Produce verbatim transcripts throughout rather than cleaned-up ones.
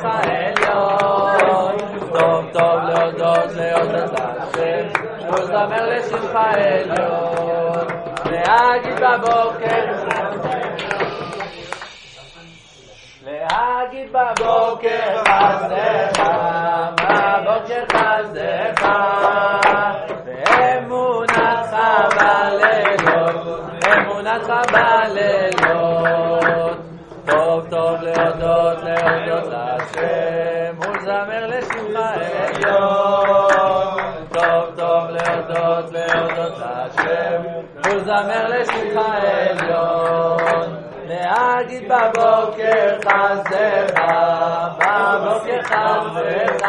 לשמך עליון, טוב טוב להודות להודות להשם, ולזמר לשמך עליון, להגיד בבוקר, להגיד בבוקר חסדך, בבוקר חסדך, ואמונתך בלילות, אמונתך בלילות, טוב טוב להודות להודות להשם, ולזמר לשמך עליון, טוב טוב להודות להודות להשם, ולזמר לשמך עליון, להגיד בבוקר חסדך, בבוקר חסדך,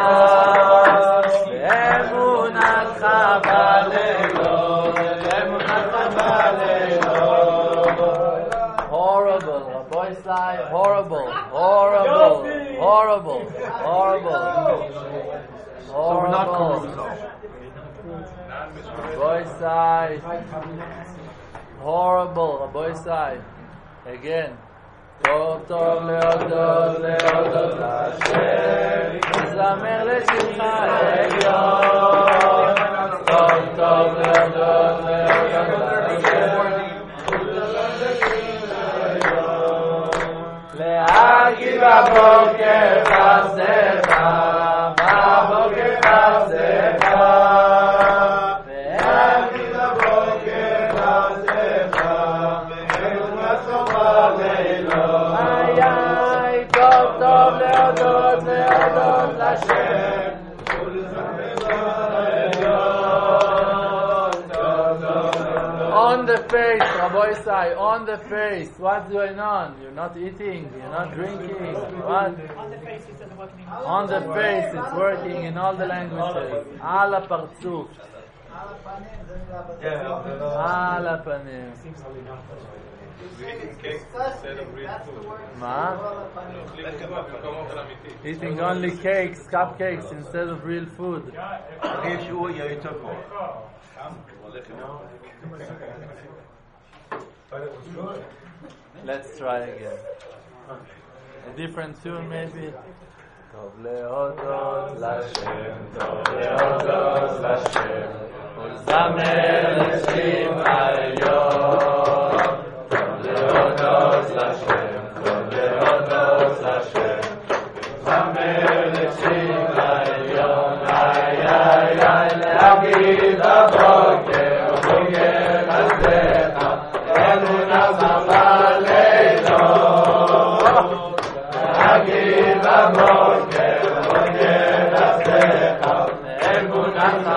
ואמונתך בלילות, אמונתך בלילות. Horrible, Rabbi Isai, horrible, horrible, horrible, horrible, horrible. Rabbi Isai, horrible, Rabbi Isai. Again. טוב טוב להודות להודות להשם, לזמר לשמך עליון, טוב טוב להודות להודות להשם, להגיד בבוקר חסדך, בבוקר חסדך, להגיד בבוקר חסדך, ואמונתך בלילות. איי איי, טוב טוב להודות להודות להשם, on the face, Rabbi Isai, on the face. What's going on? You're not eating, you're not drinking. What? On the face, it says working. On the face, it's working in all the languages. Al הפרצוף. על הפנים. מה? Eating only cakes, cupcakes instead of real food. Let's try again. A different tune maybe. טוב להודות לשם, טוב להודות לשם, ולזמר לשמך עליון. טוב להודות לשם, טוב להודות לשם, ולזמר לשמך עליון. איי איי איי, להגיד בבוקר, בבוקר חסדך, אמונתך בלילות. להגיד בבוקר, בבוקר חסדך, אמונתך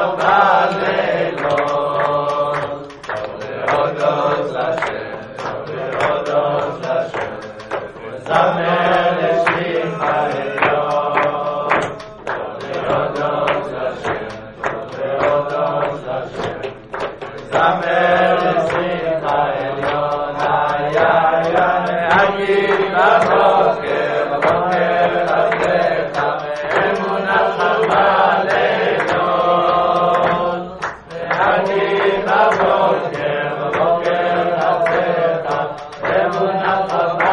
בלילות. טוב להודות לשם, טוב להודות לשם, ולזמר לשמך עליון. טוב להודות לשם, טוב להודות לשם, ולזמר לשמך עליון. איי איי איי, להגיד בבוקר, בבוקר חסדך, אמונתך בלילות. להגיד בבוקר, בבוקר חסדך, אמונתך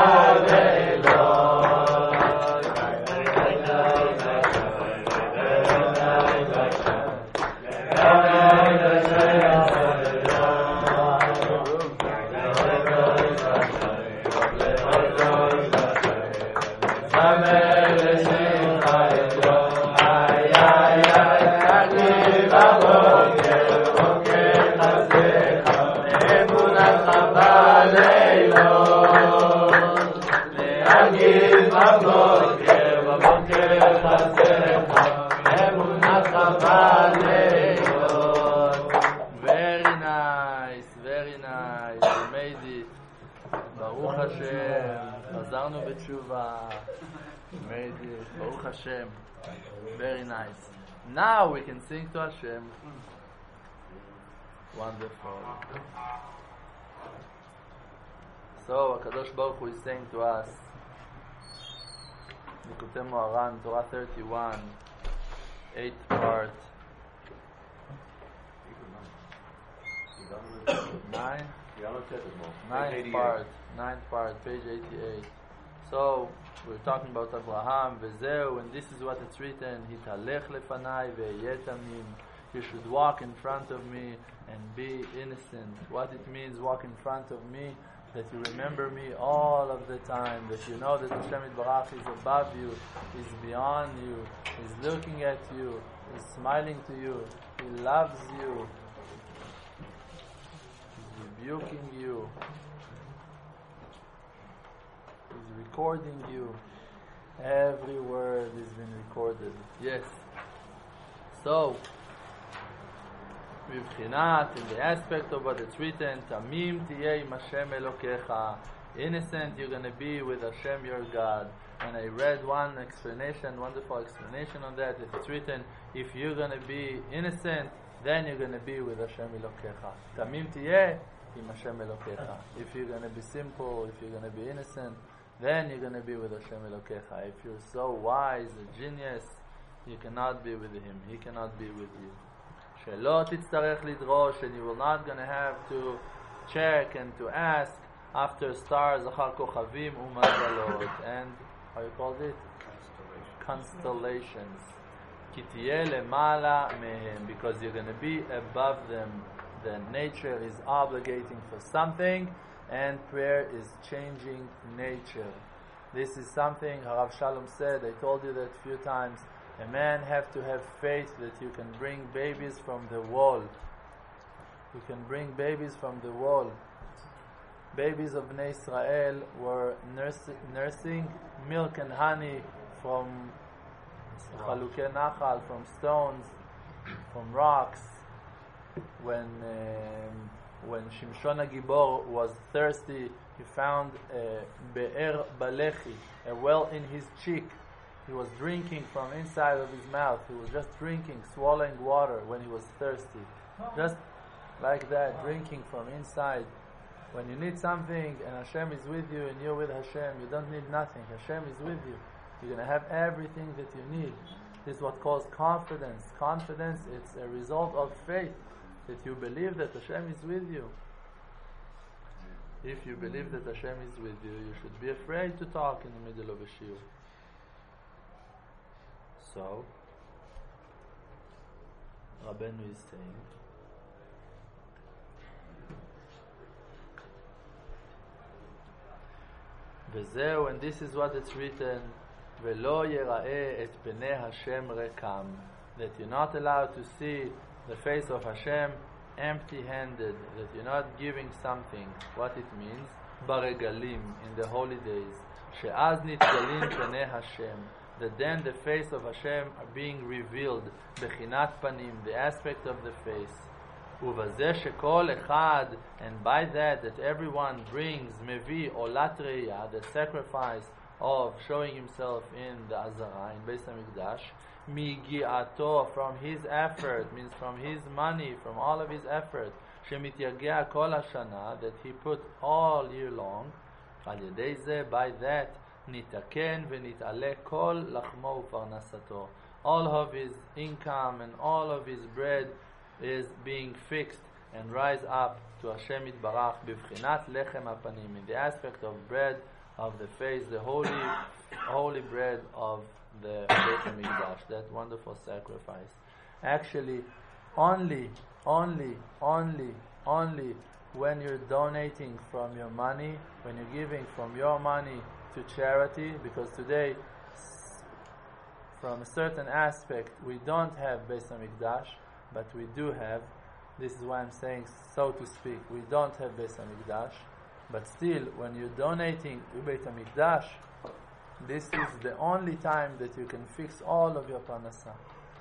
Very nice, very nice. We made it. Baruch Hashem. חזרנו בתשובה. We made it. Baruch Hashem. Very nice. Now we can sing to Hashem. Wonderful. So, HaKadosh Baruch Hu is saying to us, Likutei Moharan, Torah thirty-one, eighth part, nine, ninth part, ninth part, page eighty-eight. So we're talking about Abraham, Vezeu, and this is what it's written, Hitalech lefanai ve'yeh tamim. You should walk in front of me and be innocent. What it means, walk in front of me, that you remember me all of the time, that you know that Hashem Yitbarach is above you, is beyond you, is looking at you, is smiling to you, He loves you, He's rebuking you, He's recording you. Every word has been recorded. Yes. So, מבחינת, in the aspect of what it's written, Tamim tiyeh im Hashem Elokecha. Innocent, you're going to be with Hashem your God. And I read one explanation, wonderful explanation on that. It's written, if you're going to be innocent, then you're going to be with Hashem Elokecha. Tamim tiyeh im Hashem Elokecha. If you're going to be simple, if you're going to be innocent, then you're going to be with Hashem Elokecha. If you're so wise, a genius, you cannot be with Him. He cannot be with you. שלא תצטרך לדרוש, and you will not going to have to check and to ask after stars, אחר כוכבים ומזלות, and how you called it? Constellations. כי תהיה למעלה מהם, because you're going to be above them. The nature is obligating for something, and prayer is changing nature. This is something Harav Shalom said, I told you that a few times. A man have to have faith that you can bring babies from the wall. You can bring babies from the wall. Babies of Bnei Israel were nurs- nursing milk and honey from Chalukei Nachal, from stones, from rocks. When um, when Shimshon HaGibor was thirsty, he found a Be'er Balechi, a well in his cheek. He was drinking from inside of his mouth. He was just drinking, swallowing water when he was thirsty. Just like that, drinking from inside. When you need something and Hashem is with you and you're with Hashem, you don't need nothing. Hashem is with you. You're going to have everything that you need. This is what calls confidence. Confidence, it's a result of faith, that you believe that Hashem is with you. If you believe that Hashem is with you, you should be afraid to talk in the middle of a shiur. So, Rabbeinu is saying, וזהו, and this is what it's written, ולא יראה את פני השם ריקם, that you're not allowed to see the face of Hashem empty-handed, that you're not giving something. What it means, ברגלים, in the holy days, שאז נתגלים פני השם, that then the face of Hashem are being revealed, בחינת פנים, the aspect of the face, ובזה שכל אחד, and by that that everyone brings, מביא עולת ראייה, the sacrifice of showing himself in the Azara, in Beis HaMikdash, מיגיעתו, from his effort, means from his money, from all of his effort, שמתייגע כל השנה, that he put all year long, על ידי זה, by that, נתקן ונתעלה כל לחמו ופרנסתו. All of his income and all of his bread is being fixed and rise up to Hashem Yitbarach b'vchinas lechem hapanim, in the aspect of bread of the face, the holy holy bread of the Beit HaMikdash, that wonderful sacrifice. Actually, only, only, only, only when you're donating from your money, when you're giving from your money to charity, because today, from a certain aspect, we don't have Beis HaMikdash, but we do have. This is why I'm saying, so to speak, we don't have Beis HaMikdash, but still, when you're donating to Beit HaMikdash, this is the only time that you can fix all of your parnasah.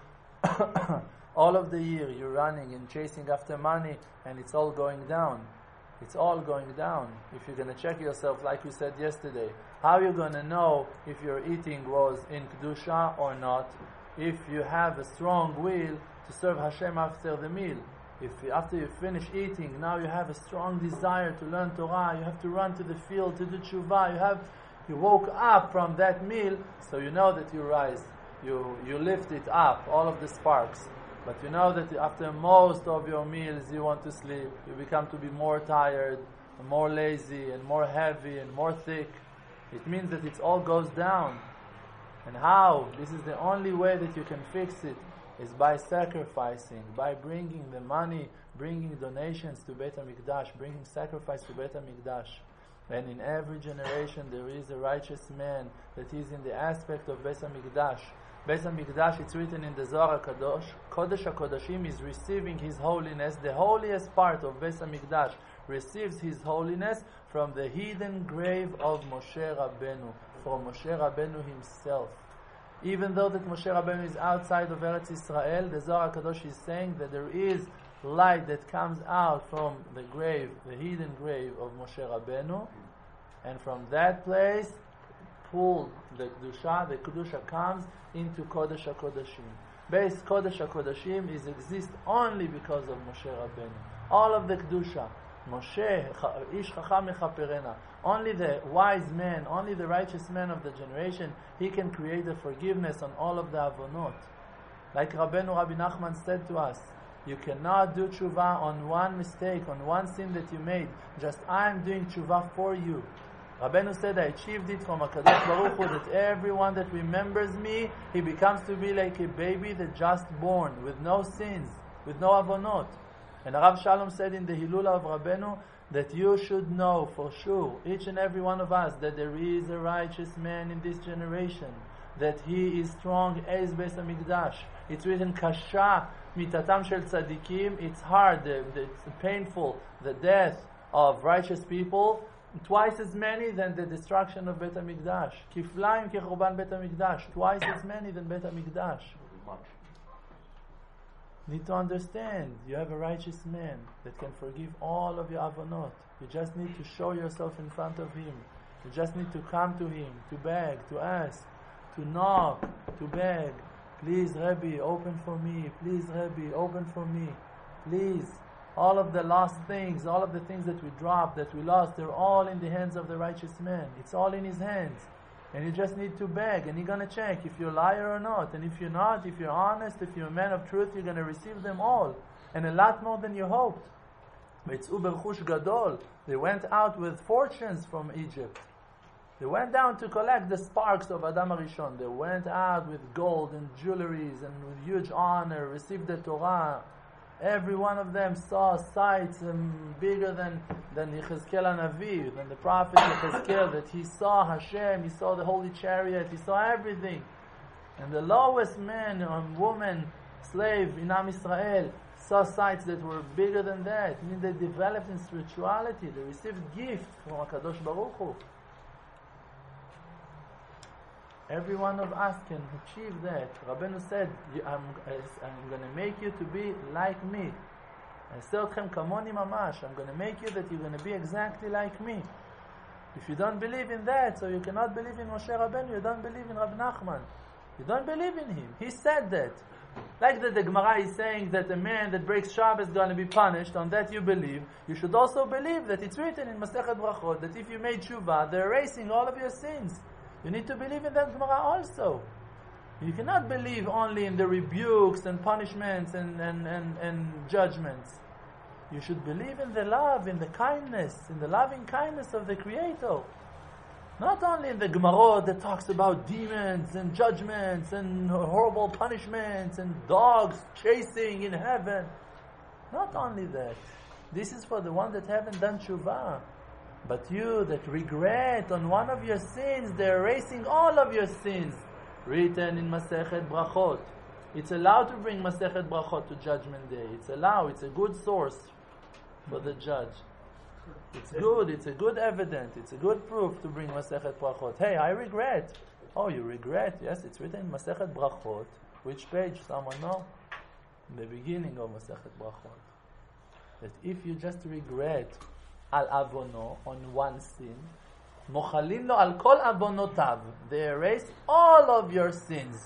All of the year you're running and chasing after money, and it's all going down. It's all going down. If you're going to check yourself, like we said yesterday, how are you going to know if your eating was in Kedusha or not? If you have a strong will to serve Hashem after the meal. If after you finish eating, now you have a strong desire to learn Torah, you have to run to the field to do tshuva, you have, you woke up from that meal, so you know that you rise, you you lift it up, all of the sparks. But you know that after most of your meals you want to sleep, you become to be more tired, and more lazy, and more heavy, and more thick. It means that it all goes down. And how? This is the only way that you can fix it, is by sacrificing, by bringing the money, bringing donations to Beit HaMikdash, bringing sacrifice to Beit HaMikdash. And in every generation there is a righteous man that is in the aspect of Beit HaMikdash. Beit HaMikdash, it's written in the Zohar HaKadosh, Kodesh HaKodashim is receiving His holiness. The holiest part of Beit HaMikdash receives His holiness from the hidden grave of Moshe Rabbeinu, from Moshe Rabbeinu himself. Even though that Moshe Rabbeinu is outside of Eretz Israel, the Zohar HaKadosh is saying that there is light that comes out from the grave, the hidden grave of Moshe Rabbeinu, and from that place, pull the Kedusha, the Kedusha comes into Kodesh HaKodashim. Base Kodesh HaKodashim is exist only because of Moshe Rabbeinu. All of the Kedusha, Moshe, Ish Chacham Mechaperena, only the wise man, only the righteous man of the generation, he can create the forgiveness on all of the Avonot. Like Rabbeinu Rabbi Nachman said to us, you cannot do tshuva on one mistake, on one sin that you made. Just I'm doing tshuva for you. Rabbeinu said, I achieved it from HaKadosh Baruch Hu, that everyone that remembers me, he becomes to be like a baby that just born, with no sins, with no avonot. And Rav Shalom said in the Hilula of Rabbeinu, that you should know for sure, each and every one of us, that there is a righteous man in this generation, that he is strong as Beis HaMikdash. It's written, Kasha mitatam shel tzadikim, it's hard, it's painful, the death of righteous people, twice as many than the destruction of Beit HaMikdash. Kiflaim kechurban Beit HaMikdash, twice as many than Beit HaMikdash. Need to understand, you have a righteous man that can forgive all of your avonot. You just need to show yourself in front of him. You just need to come to him, to beg, to ask, to knock, to beg. Please, Rebbe, open for me. Please, Rebbe, open for me. Please. All of the lost things, all of the things that we dropped, that we lost, they're all in the hands of the righteous man. It's all in his hands. And you just need to beg, and you're going to check if you're a liar or not. And if you're not, if you're honest, if you're a man of truth, you're going to receive them all. And a lot more than you hoped. It's uberchush gadol. They went out with fortunes from Egypt. They went down to collect the sparks of Adam HaRishon. They went out with gold and jewelries and with huge honor, received the Torah. Every one of them saw sights um, bigger than, than Yechezkel HaNavi, than the prophet Yechezkel, that he saw Hashem, he saw the holy chariot, he saw everything. And the lowest man or woman, slave in Am Yisrael, saw sights that were bigger than that. I mean, they developed in spirituality, they received gift from HaKadosh Baruch Hu. Every one of us can achieve that. Rabbeinu said, I'm, I'm going to make you to be like me. I'm going to make you that you're going to be exactly like me. If you don't believe in that, so you cannot believe in Moshe Rabbeinu, you don't believe in Rav Nachman. You don't believe in him. He said that. Like that the Gemara is saying that a man that breaks Shabbos is going to be punished, on that you believe. You should also believe that it's written in Masechet Brachot that if you made tshuva, they're erasing all of your sins. You need to believe in that Gemara also. You cannot believe only in the rebukes and punishments and, and, and, and judgments. You should believe in the love, in the kindness, in the loving kindness of the Creator. Not only in the Gemara that talks about demons and judgments and horrible punishments and dogs chasing in heaven. Not only that. This is for the one that haven't done tshuva. But you that regret on one of your sins, they're erasing all of your sins. Written in Masechet Brachot. It's allowed to bring Masechet Brachot to Judgment Day. It's allowed. It's a good source for the judge. It's good. It's a good evidence. It's a good proof to bring Masechet Brachot. Hey, I regret. Oh, you regret? Yes, it's written in Masechet Brachot. Which page? Someone know? In the beginning of Masechet Brachot. That if you just regret al avono, on one sin, mochalin lo al kol avonotav, they erase all of your sins.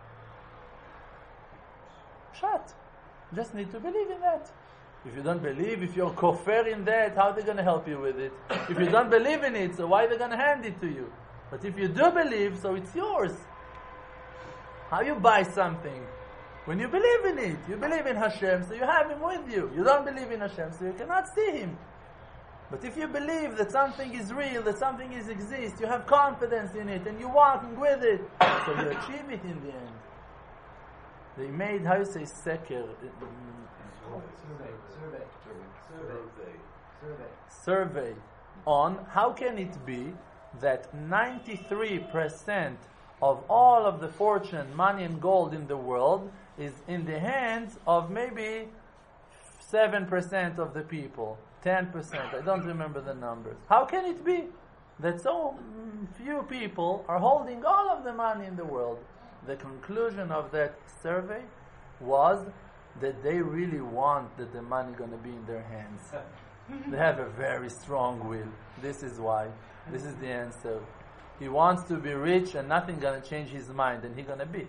Shut. Just need to believe in that. If you don't believe, if you're kofir in that, how are they going to help you with it? If you don't believe in it, so why are they going to hand it to you? But if you do believe, so it's yours. How you buy something? When you believe in it. You believe in Hashem, so you have Him with you. You don't believe in Hashem, so you cannot see Him. But if you believe that something is real, that something is exists, you have confidence in it, and you're walking with it, so you achieve it in the end. They made, how you say, seker? Survey. Survey. Survey. Survey. Survey on how can it be that ninety-three percent of all of the fortune, money and gold in the world is in the hands of maybe seven percent of the people, ten percent, I don't remember the numbers. How can it be that so few people are holding all of the money in the world? The conclusion of that survey was that they really want that the money going to be in their hands. They have a very strong will. This is why. This is the answer. He wants to be rich and nothing going to change his mind, and he's going to be.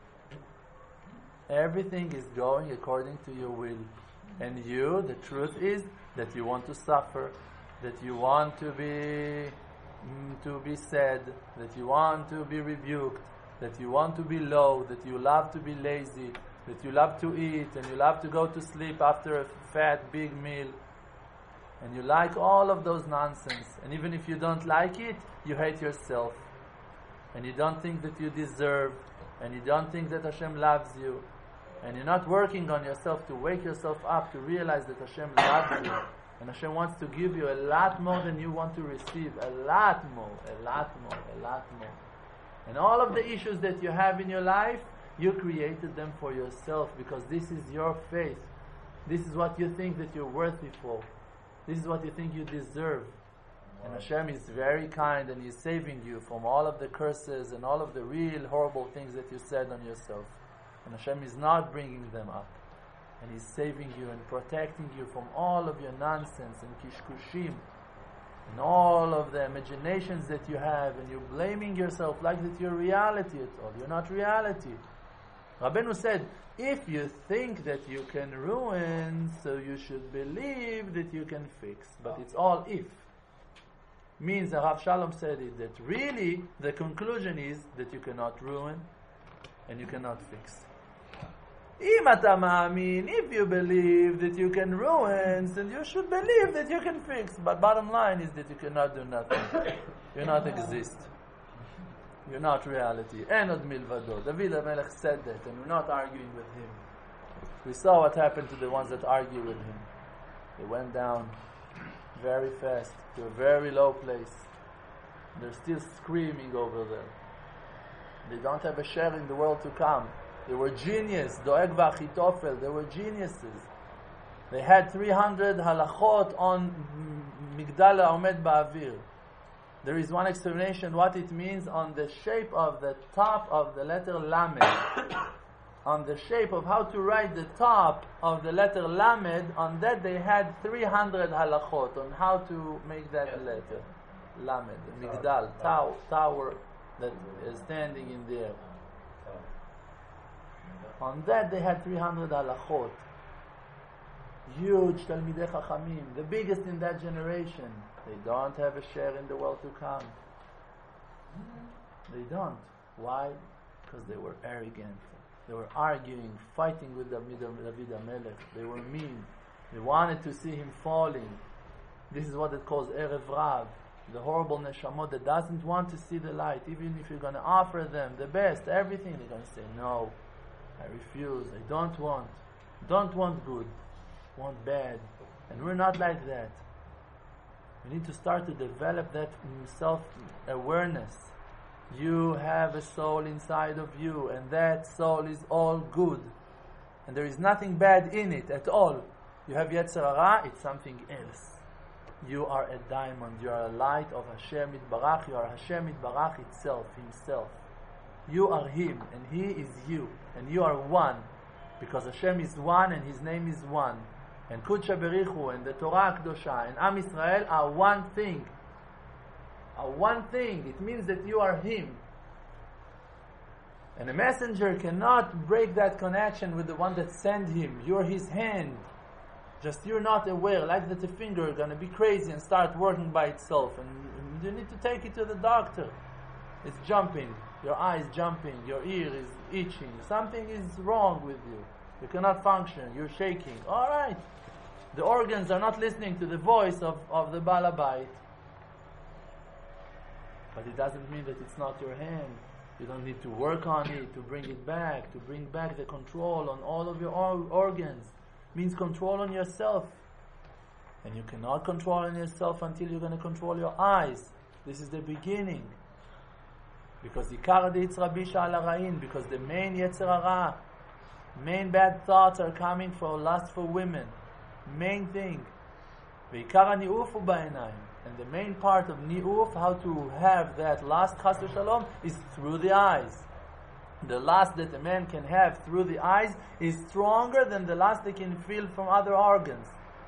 Everything is going according to your will. And you, the truth is that you want to suffer, that you want to be mm, to be sad, that you want to be rebuked, that you want to be low, that you love to be lazy, that you love to eat, and you love to go to sleep after a fat, big meal. And you like all of those nonsense. And even if you don't like it, you hate yourself. And you don't think that you deserve. And you don't think that Hashem loves you. And you're not working on yourself to wake yourself up, to realize that Hashem loves you. And Hashem wants to give you a lot more than you want to receive. A lot more, a lot more, a lot more. And all of the issues that you have in your life, you created them for yourself, because this is your faith. This is what you think that you're worthy for. This is what you think you deserve. And Hashem is very kind, and He's saving you from all of the curses and all of the real horrible things that you said on yourself. And Hashem is not bringing them up. And He's saving you and protecting you from all of your nonsense and kishkushim and all of the imaginations that you have, and you're blaming yourself like that you're reality at all. You're not reality. Rabbeinu said, if you think that you can ruin, so you should believe that you can fix. But it's all if. Means that Rav Shalom said it, that really the conclusion is that you cannot ruin and you cannot fix. Im ata ma'amin, if you believe that you can ruin, then you should believe that you can fix. But bottom line is that you cannot do nothing. You not exist. You're not reality. Enod milvado. David HaMelech said that, and we're not arguing with him. We saw what happened to the ones that argue with him. They went down very fast to a very low place. They're still screaming over there. They don't have a share in the world to come. They were genius. Doeg v'Achitofel. They were geniuses. They had three hundred halachot on Migdal HaOmed Ba'avir. There is one explanation what it means on the shape of the top of the letter Lamed. On the shape of how to write the top of the letter Lamed, on that they had three hundred halachot on how to make that letter. Lamed, Migdal, tower, tower that is standing in the air. On that they had three hundred halachot. Huge Talmidei Chachamim, the biggest in that generation. They don't have a share in the world to come. They don't. Why? Because they were arrogant. They were arguing, fighting with David HaMelech. They were mean. They wanted to see him falling. This is what it calls Erev Rav, the horrible neshamot that doesn't want to see the light. Even if you're going to offer them the best, everything, they're going to say, no, I refuse, I don't want. Don't want good, want bad. And we're not like that. We need to start to develop that self-awareness. You have a soul inside of you, and that soul is all good. And there is nothing bad in it at all. You have Yetzer Hara, it's something else. You are a diamond, you are a light of Hashem Yitbarach, you are Hashem Yitbarach itself, Himself. You are Him, and He is you, and you are one. Because Hashem is one, and His name is one. And Kudsha Berichu and the Torah Akdosha and Am Yisrael are one thing. Are one thing. It means that you are Him. And a messenger cannot break that connection with the one that sent him. You're his hand. Just you're not aware, like that the finger is going to be crazy and start working by itself. And you need to take it to the doctor. It's jumping. Your eye is jumping. Your ear is itching. Something is wrong with you. You cannot function. You're shaking. All right. The organs are not listening to the voice of, of the Balabait. But it doesn't mean that it's not your hand. You don't need to work on it, to bring it back, to bring back the control on all of your or- organs. It means control on yourself. And you cannot control on yourself until you're going to control your eyes. This is the beginning. Because Ikar Yitzra Bisha Al Harain, because the main Yetzer Hara, main bad thoughts are coming for lust for women. Main thing. V'ikar Ni'uf Ba'inayim. And the main part of Ni'uf, how to have that lust, Chas v'Shalom, is through the eyes. The lust that a man can have through the eyes is stronger than the lust they can feel from other organs.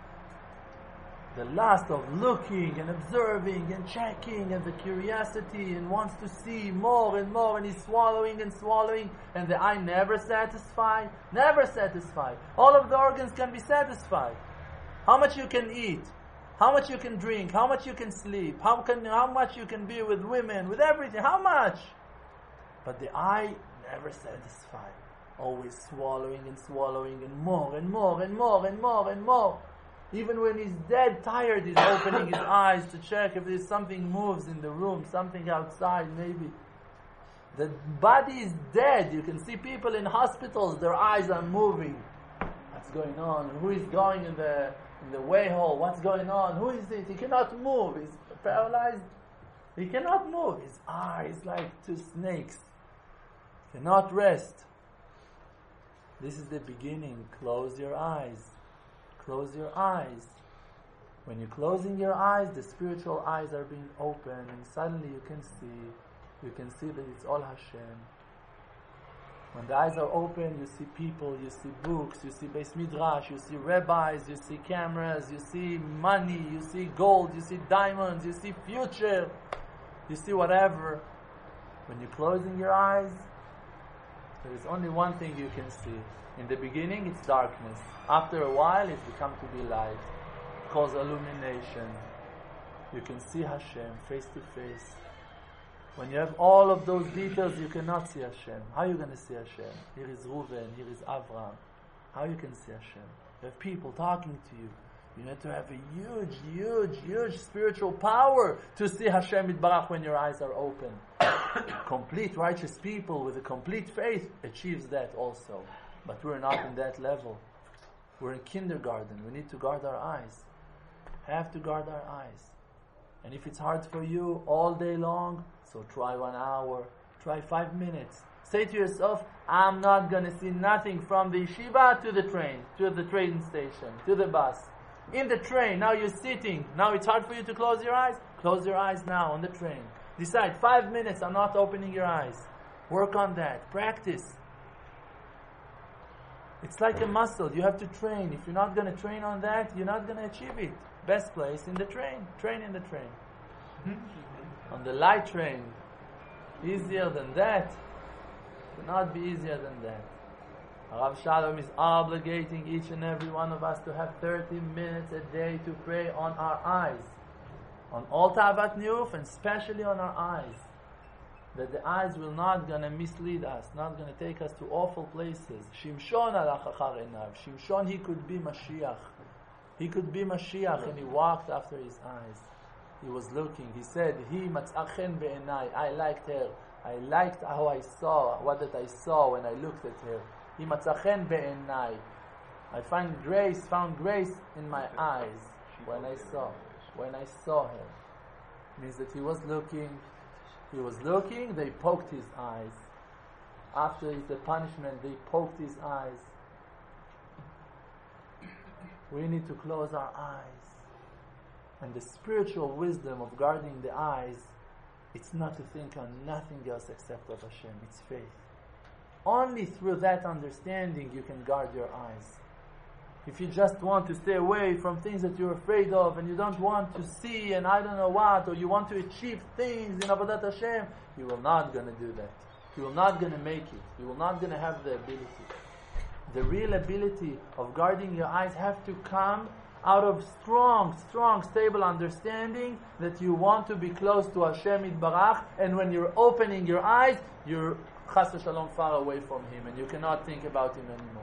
The lust of looking and observing and checking and the curiosity and wants to see more and more, and he's swallowing and swallowing, and the eye never satisfied, never satisfied. All of the organs can be satisfied. How much you can eat, how much you can drink, how much you can sleep, how can how much you can be with women, with everything, how much? But the eye never satisfied. Always swallowing and swallowing and more and more and more and more and more. Even when he's dead tired, he's opening his eyes to check if there's something moves in the room, something outside maybe. The body is dead. You can see people in hospitals, their eyes are moving. What's going on? Who is going in the in the way hall? What's going on? Who is it? He cannot move. He's paralyzed. He cannot move. His eyes like two snakes. Cannot rest. This is the beginning. Close your eyes. Close your eyes. When you're closing your eyes, the spiritual eyes are being opened, and suddenly you can see, you can see that it's all Hashem. When the eyes are open, you see people, you see books, you see Beis Midrash, you see rabbis, you see cameras, you see money, you see gold, you see diamonds, you see future, you see whatever. When you're closing your eyes, there is only one thing you can see. In the beginning, it's darkness. After a while, it's become to be light. It calls illumination. You can see Hashem face to face. When you have all of those details, you cannot see Hashem. How are you going to see Hashem? Here is Reuven, here is Avram. How you can see Hashem? You have people talking to you. You need to have a huge, huge, huge spiritual power to see Hashem Yitbarach when your eyes are open. Complete righteous people with a complete faith achieves that also. But we're not in that level. We're in kindergarten. We need to guard our eyes. Have to guard our eyes. And if it's hard for you all day long, so try one hour, try five minutes. Say to yourself, I'm not going to see nothing from the yeshiva to the train, to the train station, to the bus. In the train, now you're sitting. Now it's hard for you to close your eyes. Close your eyes now on the train. Decide, five minutes, I'm not opening your eyes. Work on that. Practice. It's like a muscle. You have to train. If you're not going to train on that, you're not going to achieve it. Best place in the train. Train in the train. On the light train. Easier than that. Cannot be easier than that. Rav Shalom is obligating each and every one of us to have thirty minutes a day to pray on our eyes. On all Ta'avat Ni'uf, and especially on our eyes. That the eyes will not gonna mislead us, not gonna take us to awful places. Shimshon alach achar einav. Shimshon, he could be Mashiach. He could be Mashiach, and he walked after his eyes. He was looking. He said, "He matz'achen be'enai." I liked her. I liked how I saw, what that I saw when I looked at her. He matz'achen be'enai. I find grace, found grace in my eyes when I saw, when I saw her. Means that he was looking. He was looking, they poked his eyes. After the punishment, they poked his eyes. We need to close our eyes. And the spiritual wisdom of guarding the eyes, it's not to think on nothing else except of Hashem. It's faith. Only through that understanding you can guard your eyes. If you just want to stay away from things that you're afraid of, and you don't want to see and I don't know what, or you want to achieve things in Avodat Hashem, you will not going to do that. You will not going to make it. You will not going to have the ability. The real ability of guarding your eyes have to come out of strong, strong, stable understanding that you want to be close to Hashem Yitbarach, and when you're opening your eyes, you're Chas v'Shalom far away from Him, and you cannot think about Him anymore.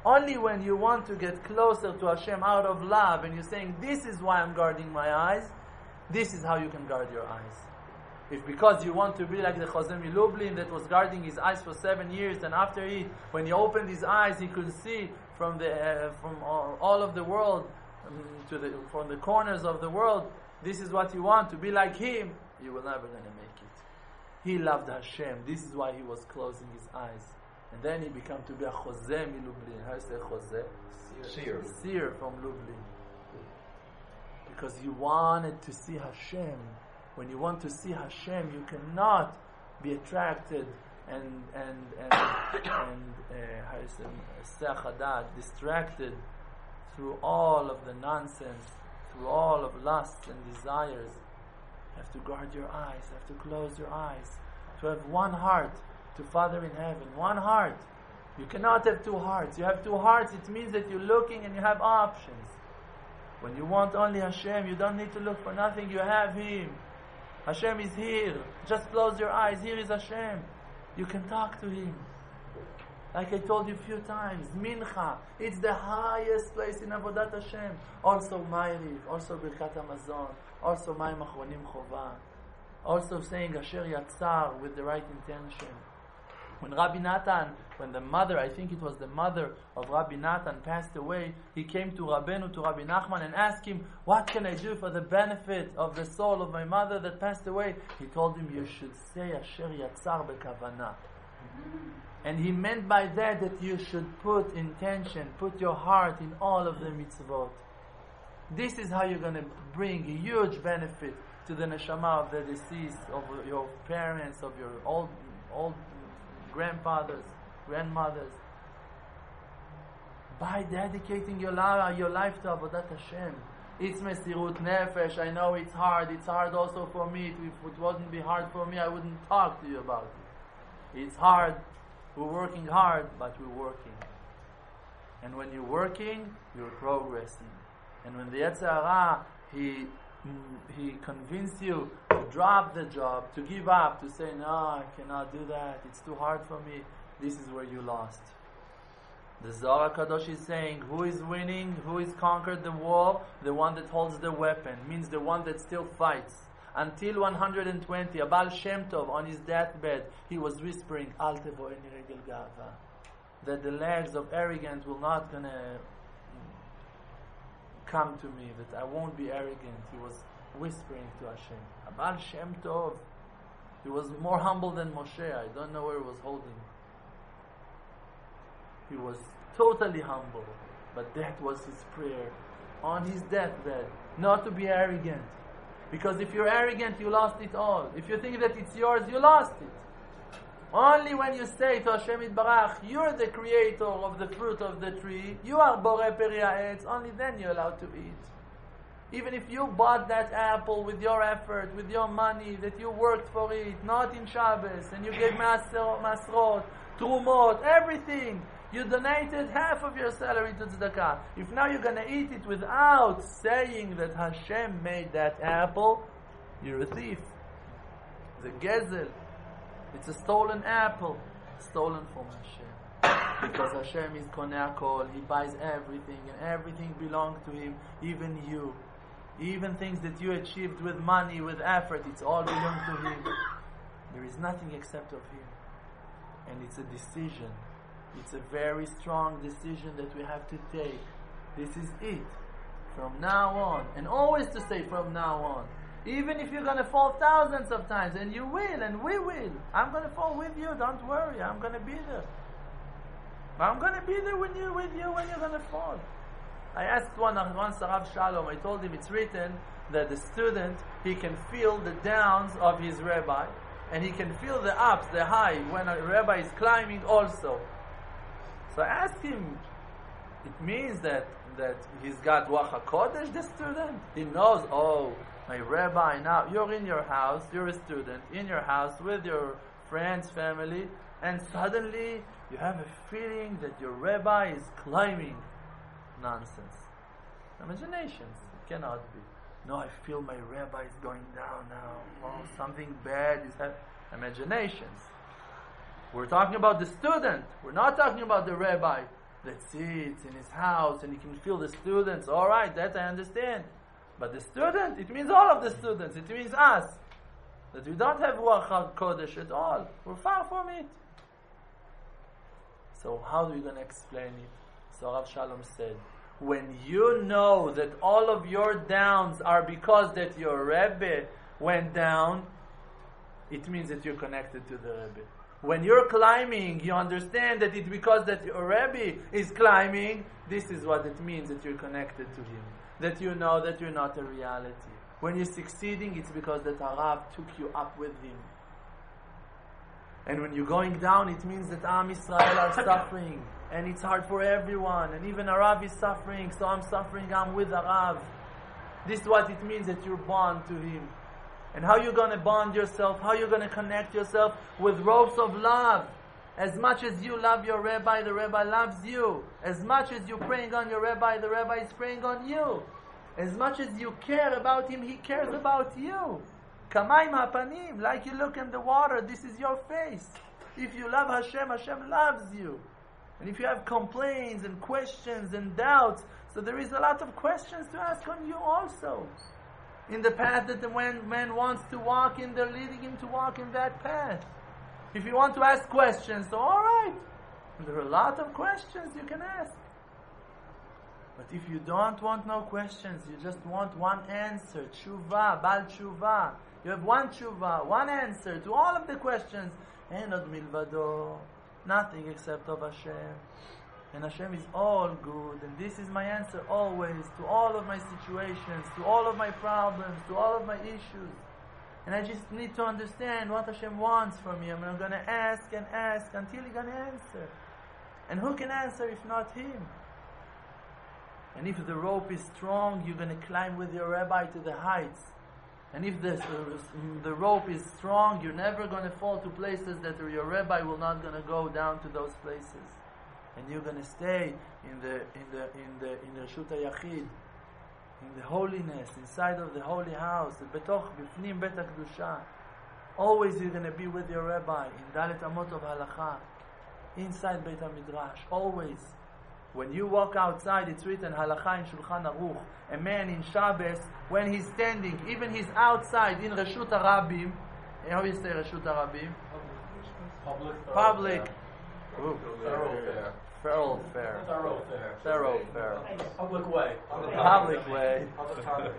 Only when you want to get closer to Hashem out of love and you're saying, this is why I'm guarding my eyes, this is how you can guard your eyes. If because you want to be like the Chozeh Lublin that was guarding his eyes for seven years, and after he, when he opened his eyes, he could see from the uh, from all, all of the world, um, to the from the corners of the world. This is what you want, to be like him. You will never gonna make it. He loved Hashem. This is why he was closing his eyes, and then he became to be a Chozeh Lublin. How do you say Chozeh? Seer. Seer from Lublin. Because you wanted to see Hashem. When you want to see Hashem, you cannot be attracted and and and and uh, how you say sechadat, distracted through all of the nonsense, through all of lusts and desires. You have to guard your eyes. You have to close your eyes. To have one heart to Father in heaven. One heart. You cannot have two hearts. You have two hearts. It means that you're looking and you have options. When you want only Hashem, you don't need to look for nothing. You have Him. Hashem is here. Just close your eyes. Here is Hashem. You can talk to Him. Like I told you a few times, Mincha, it's the highest place in Avodat Hashem. Also Ma'ariv, also Birkat Hamazon, also Mayim Achronim Chova, also saying Asher Yatzar with the right intention. When Rabbi Natan, when the mother, I think it was the mother of Rabbi Natan passed away, he came to Rabbeinu, to Rabbi Nachman, and asked him, what can I do for the benefit of the soul of my mother that passed away? He told him, you should say Asher Yatzar Bekavana. And he meant by that that you should put intention, put your heart in all of the mitzvot. This is how you're going to bring a huge benefit to the neshama of the deceased, of your parents, of your old, old grandfathers, grandmothers. By dedicating your life, your life to Avodat Hashem. It's Mesirut Nefesh. I know it's hard. It's hard also for me. If it wouldn't be hard for me, I wouldn't talk to you about it. It's hard. We're working hard, but we're working. And when you're working, you're progressing. And when the Yetzer Hara, he he convinced you to drop the job, to give up, to say, no, I cannot do that, it's too hard for me, this is where you lost. The Zohar Kadosh is saying, who is winning, who has conquered the war? The one that holds the weapon, means the one that still fights. Until one hundred twenty, a Baal Shem Tov on his deathbed, he was whispering, Al tevo'eni regel ga'ava, that the legs of arrogance will not gonna come to me, that I won't be arrogant. He was whispering to Hashem. A Baal Shem Tov, he was more humble than Moshe. I don't know where he was holding. He was totally humble, but that was his prayer on his deathbed, not to be arrogant. Because if you're arrogant, you lost it all. If you think that it's yours, you lost it. Only when you say to Hashem Yitbarach, you're the creator of the fruit of the tree, you are Borei Peri Ha'etz, only then you're allowed to eat. Even if you bought that apple with your effort, with your money, that you worked for it, not in Shabbos, and you gave masrot, trumot, everything, you donated half of your salary to tzedakah. If now you're going to eat it without saying that Hashem made that apple, you're a thief. The gezel. It's a stolen apple, stolen from Hashem. Because Hashem is Konei Hakol, He buys everything, and everything belongs to Him, even you. Even things that you achieved with money, with effort, it's all belong to Him. There is nothing except of Him. And it's a decision. It's a very strong decision that we have to take. This is it. From now on. And always to say from now on. Even if you're going to fall thousands of times, and you will, and we will. I'm going to fall with you, don't worry, I'm going to be there. I'm going to be there when you, with you when you're going to fall. I asked one once Rav Shalom, I told him it's written that the student, he can feel the downs of his rabbi, and he can feel the ups, the high, when a rabbi is climbing also. So I asked him, it means that, that he's got Ruach HaKodesh, the student? He knows, oh, my rabbi, now you're in your house, you're a student, in your house with your friends, family, and suddenly you have a feeling that your rabbi is climbing. Nonsense. Imaginations. It cannot be. No, I feel my rabbi is going down now. Oh, something bad is happening. Imaginations. We're talking about the student. We're not talking about the rabbi. that sits in his house and he can feel the students. All right, that I understand. But the student, it means all of the students. It means us. That we don't have Ruach HaKodesh at all. We're far from it. So how are we going to explain it? So Rav Shalom said, when you know that all of your downs are because that your Rebbe went down, it means that you're connected to the Rebbe. When you're climbing, you understand that it's because that your Rebbe is climbing. This is what it means that you're connected to him. That you know that you're not a reality. When you're succeeding, it's because that Harav took you up with him. And when you're going down, it means that Am Yisrael are suffering. And it's hard for everyone. And even Harav is suffering, so I'm suffering, I'm with Harav. This is what it means that you're bound to him. And how you're going to bond yourself, how you're going to connect yourself with ropes of love. As much as you love your Rabbi, the Rabbi loves you. As much as you're praying on your Rabbi, the Rabbi is praying on you. As much as you care about him, he cares about you. Kamayim hapanim, like you look in the water, this is your face. If you love Hashem, Hashem loves you. And if you have complaints and questions and doubts, so there is a lot of questions to ask on you also. In the path that the man, man wants to walk in, they're leading him to walk in that path. If you want to ask questions, so all right. There are a lot of questions you can ask. But if you don't want no questions, you just want one answer, tshuva, bal tshuva. You have one tshuva, one answer to all of the questions. En od milvado, nothing except of Hashem. And Hashem is all good, and this is my answer always to all of my situations, to all of my problems, to all of my issues. And I just need to understand what Hashem wants from me. And I'm going to ask and ask until He's going to answer. And who can answer if not Him? And if the rope is strong, you're going to climb with your Rabbi to the heights. And if the, the rope is strong, you're never going to fall to places that your Rabbi will not going to go down to those places. And you're going to stay in the in the in the in the Reshut HaYachid, in the holiness, inside of the holy house, betoch bifnim bet HaKdusha. Always you're going to be with your Rabbi in Dalet Amot of Halacha, inside Beit HaMidrash. Always. When you walk outside, it's written Halacha in Shulchan Aruch. A man in Shabbos, when he's standing, even he's outside in Reshut HaRabim. How do you say Reshut HaRabim? Public. Public. Thoroughfare. Feral fair. Thoroughfare. Thorough fair. Public way. Public way. Public target.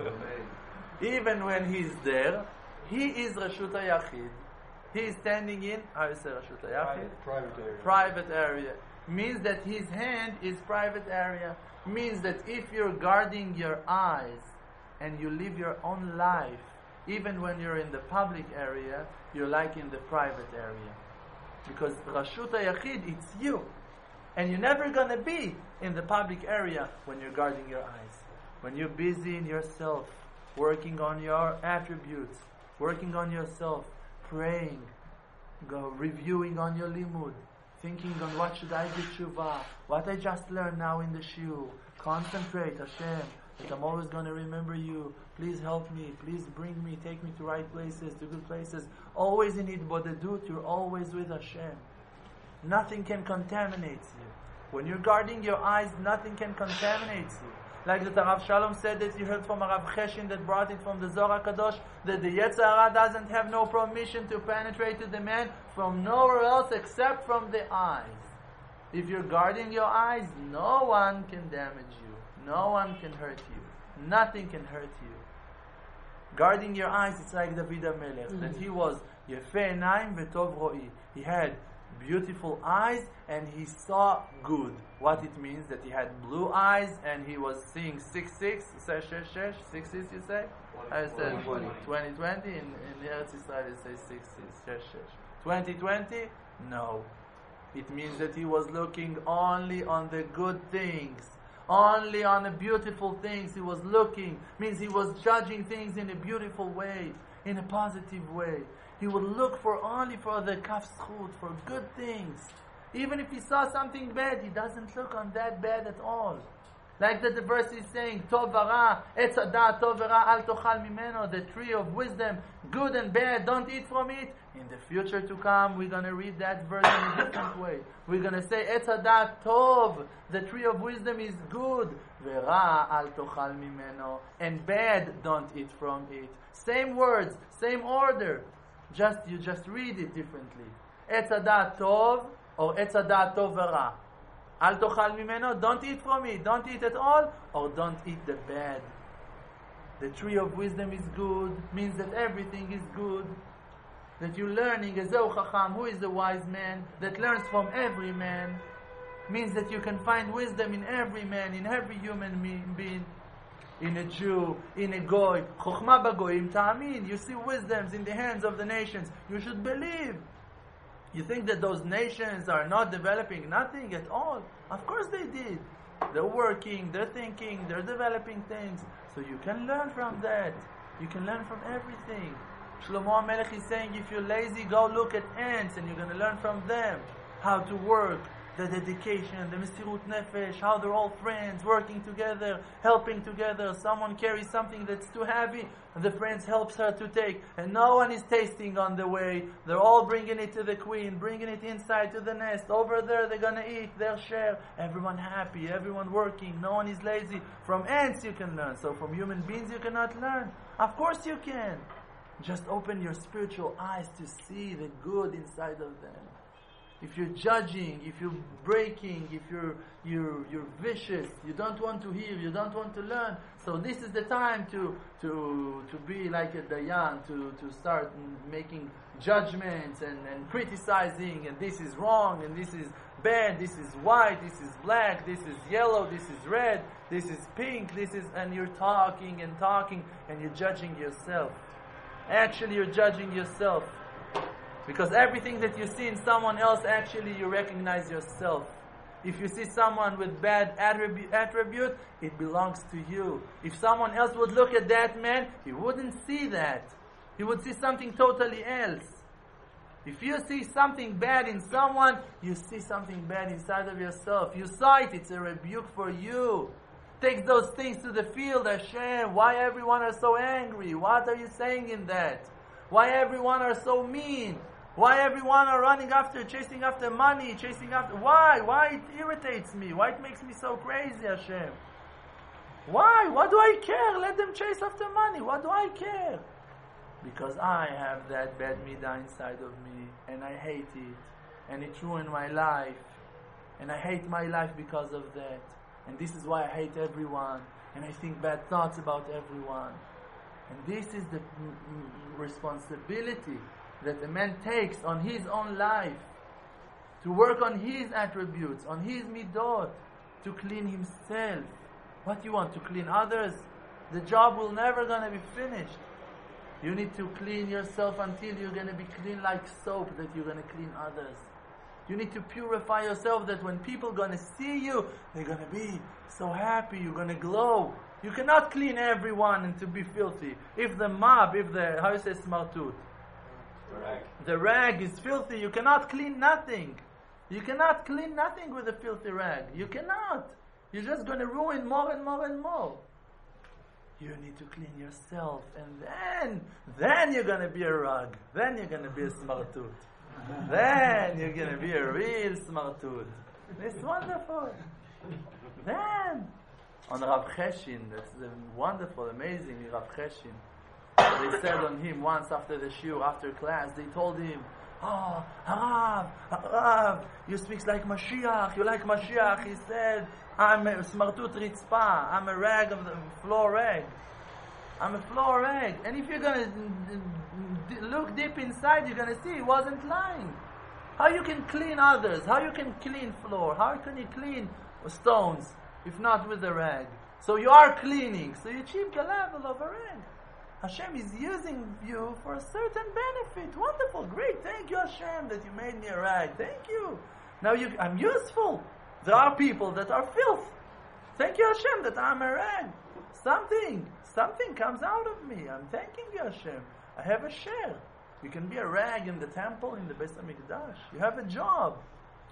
Even when he's there, he is Reshut HaYachid. He is standing in, how do you say Reshut HaYachid? Private area. Private area. Means that his hand is private area. Means that if you're guarding your eyes and you live your own life, even when you're in the public area, you're like in the private area. Because Reshut HaYachid, it's you. And you're never going to be in the public area when you're guarding your eyes. When you're busy in yourself, working on your attributes, working on yourself, praying, go reviewing on your limud, thinking on what should I do tshuva, what I just learned now in the shiur. Concentrate, Hashem, that I'm always going to remember you. Please help me, please bring me, take me to right places, to good places. Always in Hitbodedut, you're always with Hashem. Nothing can contaminate you. When you're guarding your eyes, nothing can contaminate you. Like the Rav Shalom said that you heard from a Rav Cheshin that brought it from the Zohar HaKadosh, that the Yetzer Hara doesn't have no permission to penetrate to the man from nowhere else except from the eyes. If you're guarding your eyes, no one can damage you. No one can hurt you. Nothing can hurt you. Guarding your eyes, it's like David HaMelech, mm-hmm. that he was Yefei Einayim V'tov Ro'i. He had beautiful eyes and he saw good. What it means that he had blue eyes and he was seeing six six, say shesh shesh, six six you say? I said twenty twenty. In in the Eretz Yisrael it says six six, shesh shesh. Twenty twenty? No. It means that he was looking only on the good things. Only on the beautiful things he was looking. Means he was judging things in a beautiful way, in a positive way. He would look for only for the kaf zchut, for good things. Even if he saw something bad, he doesn't look on that bad at all. Like that the verse is saying, Tov v'ra, etz hadat tov v'ra, al tochal mimeno, the tree of wisdom, good and bad, don't eat from it. In the future to come, we're going to read that verse in a different way. We're going to say, etz hadat tov, the tree of wisdom is good, v'ra, al tochal mimeno, and bad, don't eat from it. Same words, same order. Just you just read it differently. Etz hadat tov, or etz hadat tov v'ra. Al tochal mimeno, don't eat from it, don't eat at all, or don't eat the bad. The tree of wisdom is good, means that everything is good. That you're learning, Ezeu Chacham, who is the wise man, that learns from every man, means that you can find wisdom in every man, in every human being, in a Jew, in a Goy. Chochma b'goyim ta'amin, you see wisdoms in the hands of the nations, you should believe. You think that those nations are not developing nothing at all? Of course they did. They're working, they're thinking, they're developing things. So you can learn from that. You can learn from everything. Shlomo HaMelech is saying, if you're lazy, go look at ants and you're going to learn from them how to work, the dedication, the Mesirut Nefesh, how they're all friends, working together, helping together. Someone carries something that's too heavy, and the friends helps her to take, and no one is tasting on the way. They're all bringing it to the queen, bringing it inside to the nest. Over there, they're going to eat their share. Everyone happy, everyone working, no one is lazy. From ants you can learn, so from human beings you cannot learn. Of course you can. Just open your spiritual eyes to see the good inside of them. If you're judging, if you're breaking, if you're you're you're vicious, you don't want to hear, you don't want to learn. So this is the time to to to be like a dayan, to to start making judgments and, and criticizing, and this is wrong, and this is bad, this is white, this is black, this is yellow, this is red, this is pink, this is, and you're talking and talking, and you're judging yourself. Actually, you're judging yourself. Because everything that you see in someone else, actually you recognize yourself. If you see someone with bad attribute, attribute, it belongs to you. If someone else would look at that man, he wouldn't see that. He would see something totally else. If you see something bad in someone, you see something bad inside of yourself. You saw it, it's a rebuke for you. Take those things to the field, Hashem. Why everyone are so angry? What are you saying in that? Why everyone are so mean? Why everyone are running after, chasing after money, chasing after... Why? Why it irritates me? Why it makes me so crazy, Hashem? Why? What do I care? Let them chase after money. What do I care? Because I have that bad midah inside of me, and I hate it, and it ruined my life, and I hate my life because of that. And this is why I hate everyone, and I think bad thoughts about everyone. And this is the responsibility that a man takes on his own life, to work on his attributes, on his midot, to clean himself. What do you want, to clean others? The job will never gonna be finished. You need to clean yourself until you're gonna be clean like soap, that you're gonna clean others. You need to purify yourself, that when people gonna see you, they're gonna be so happy, you're gonna glow. You cannot clean everyone and to be filthy. If the mob, if the, how you say smartut? The rag. The rag is filthy, you cannot clean nothing. You cannot clean nothing with a filthy rag. You cannot. You're just going to ruin more and more and more. You need to clean yourself, and then, then you're going to be a rag. Then you're going to be a smartut. Then you're going to be a real smartut. It's wonderful. Then, on Rav Cheshin, that's the wonderful, amazing Rav Cheshin. They said on him once after the shiur, after class, they told him, "Oh, Harav, Harav, you speak like Mashiach, you like Mashiach." He said, "I'm a smartut ritzpah, I'm a rag of the floor rag. I'm a floor rag." And if you're going to look deep inside, you're going to see he wasn't lying. How you can clean others? How you can clean floor? How can you clean stones if not with a rag? So you are cleaning, so you achieve the level of a rag. Hashem is using you for a certain benefit. Wonderful, great. Thank you, Hashem, that you made me a rag. Thank you. Now you, I'm useful. There are people that are filth. Thank you, Hashem, that I'm a rag. Something, something comes out of me. I'm thanking you, Hashem. I have a share. You can be a rag in the temple, in the Beis HaMikdash. You have a job.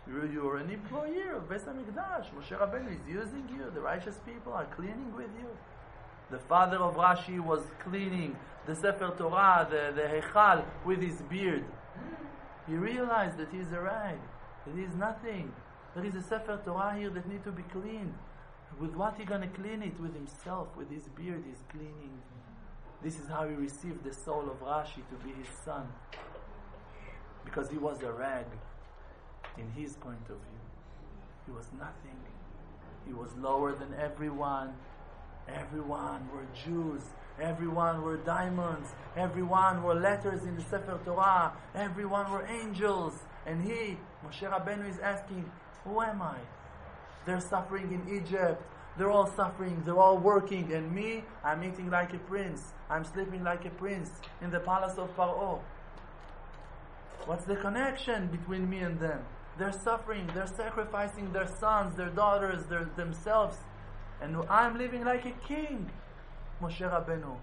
You're, you're an employee of Beis HaMikdash. Moshe Rabbeinu is using you. The righteous people are cleaning with you. The father of Rashi was cleaning the Sefer Torah, the, the Heichal, with his beard. He realized that he is a rag, that he is nothing. There is a Sefer Torah here that needs to be cleaned. With what he going to clean it? With himself, with his beard he's cleaning. This is how he received the soul of Rashi to be his son. Because he was a rag in his point of view. He was nothing. He was lower than everyone. Everyone were Jews. Everyone were diamonds. Everyone were letters in the Sefer Torah. Everyone were angels. And he, Moshe Rabbeinu, is asking, who am I? They're suffering in Egypt. They're all suffering. They're all working. And me, I'm eating like a prince. I'm sleeping like a prince in the palace of Paro. What's the connection between me and them? They're suffering. They're sacrificing their sons, their daughters, their, themselves. And I'm living like a king. Moshe Rabbeinu.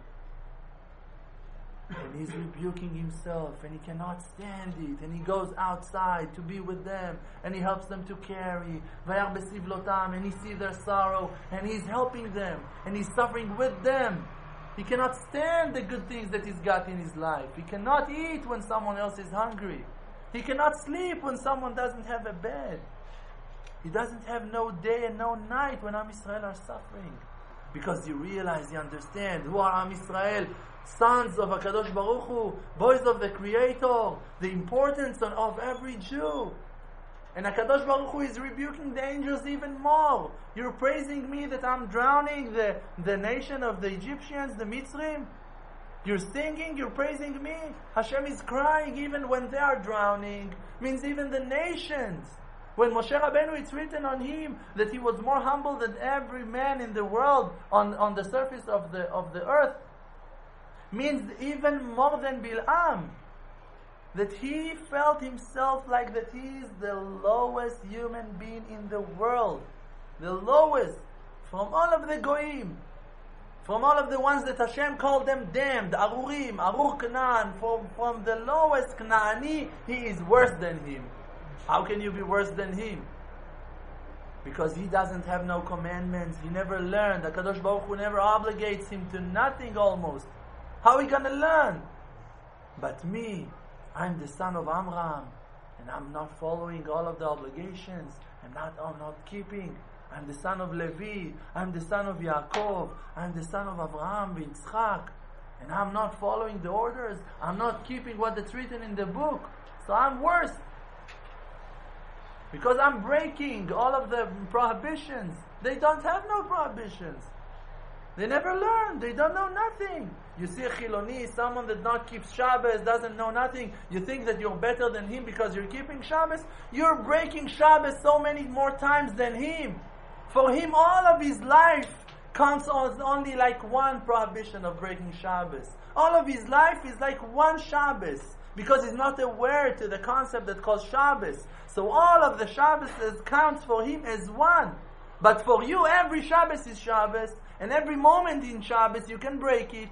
And he's rebuking himself, and he cannot stand it, and he goes outside to be with them, and he helps them to carry, Vayar besivlotam, and he sees their sorrow, and he's helping them, and he's suffering with them. He cannot stand the good things that he's got in his life. He cannot eat when someone else is hungry. He cannot sleep when someone doesn't have a bed. He doesn't have no day and no night when Am Yisrael are suffering. Because you realize, you understand, who are Am Yisrael? Sons of HaKadosh Baruch Hu, boys of the Creator, the importance on, of every Jew. And HaKadosh Baruch Hu is rebuking the angels even more. You're praising me that I'm drowning the, the nation of the Egyptians, the Mitzrim. You're singing, you're praising me. Hashem is crying even when they are drowning. Means even the nations. When Moshe Rabbeinu, it's written on him that he was more humble than every man in the world on, on the surface of the of the earth. Means even more than Bil'am. That he felt himself like that he is the lowest human being in the world. The lowest. From all of the Goyim. From all of the ones that Hashem called them damned. Arurim, Arur Canaan. From, from the lowest Knaani, he is worse than him. How can you be worse than him? Because he doesn't have no commandments. He never learned. HaKadosh Baruch Hu never obligates him to nothing almost. How are we going to learn? But me, I'm the son of Amram, and I'm not following all of the obligations. I'm not, I'm not keeping. I'm the son of Levi. I'm the son of Yaakov. I'm the son of Abraham and Yitzchak. And I'm not following the orders. I'm not keeping what is written in the book. So I'm worse. Because I'm breaking all of the prohibitions. They don't have no prohibitions. They never learn. They don't know nothing. You see a Chiloni, someone that not keeps Shabbos, doesn't know nothing. You think that you're better than him because you're keeping Shabbos. You're breaking Shabbos so many more times than him. For him, all of his life counts on only like one prohibition of breaking Shabbos. All of his life is like one Shabbos. Because he's not aware to the concept that calls Shabbos. So all of the Shabbos counts for him as one. But for you, every Shabbos is Shabbos. And every moment in Shabbos, you can break it.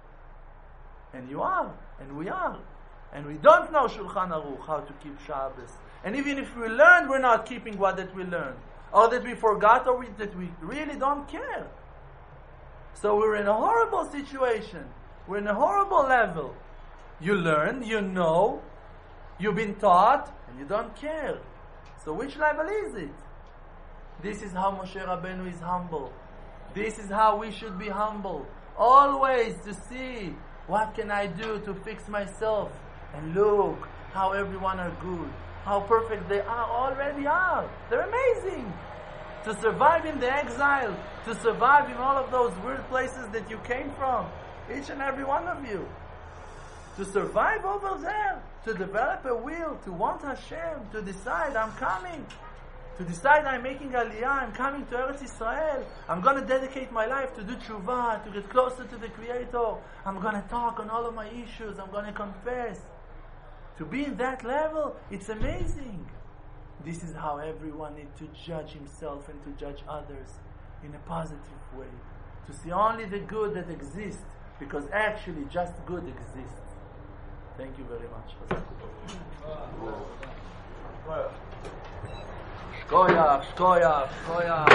And you are. And we are. And we don't know Shulchan Aruch, how to keep Shabbos. And even if we learned, we're not keeping what that we learned. Or that we forgot, or we, that we really don't care. So we're in a horrible situation. We're in a horrible level. You learn, you know, you've been taught, and you don't care. So which level is it? This is how Moshe Rabbeinu is humble. This is how we should be humble. Always to see, what can I do to fix myself? And look, how everyone are good. How perfect they are, already are. They're amazing. To survive in the exile, to survive in all of those weird places that you came from. Each and every one of you. To survive over there, to develop a will, to want Hashem, to decide I'm coming, to decide I'm making Aliyah, I'm coming to Eretz Yisrael, I'm going to dedicate my life to do tshuva, to get closer to the Creator, I'm going to talk on all of my issues, I'm going to confess. To be in that level, it's amazing. This is how everyone needs to judge himself and to judge others in a positive way. To see only the good that exists, because actually just good exists. Thank you very much. Shkoyach, shkoyach, shkoyach.